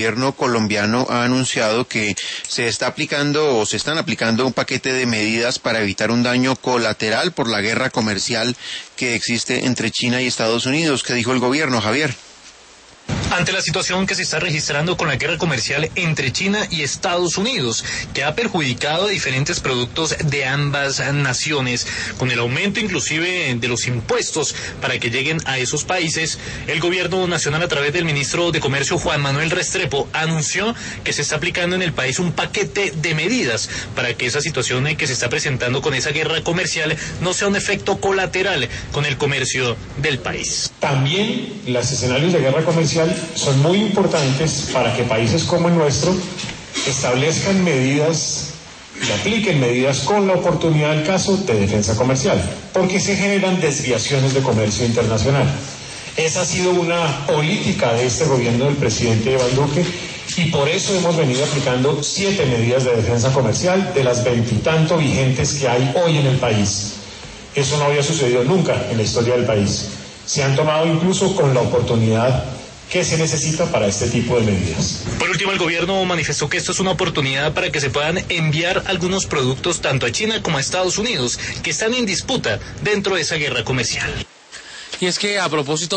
El gobierno colombiano ha anunciado que se están aplicando un paquete de medidas para evitar un daño colateral por la guerra comercial que existe entre China y Estados Unidos. ¿Qué dijo el gobierno, Javier? Ante la situación que se está registrando con la guerra comercial entre China y Estados Unidos, que ha perjudicado a diferentes productos de ambas naciones, con el aumento inclusive de los impuestos para que lleguen a esos países, el gobierno nacional a través del ministro de Comercio Juan Manuel Restrepo anunció que se está aplicando en el país un paquete de medidas para que esa situación que se está presentando con esa guerra comercial no sea un efecto colateral con el comercio del país. También los escenarios de guerra comercial son muy importantes para que países como el nuestro establezcan medidas y apliquen medidas con la oportunidad del caso de defensa comercial, porque se generan desviaciones de comercio internacional. Esa ha sido una política de este gobierno del presidente Iván Duque y por eso hemos venido aplicando 7 medidas de defensa comercial de las 20 y tanto vigentes que hay hoy en el país. Eso no había sucedido nunca en la historia del país. Se han tomado incluso con la oportunidad que se necesita para este tipo de medidas. Por último, el gobierno manifestó que esto es una oportunidad para que se puedan enviar algunos productos tanto a China como a Estados Unidos, que están en disputa dentro de esa guerra comercial. Y es que a propósito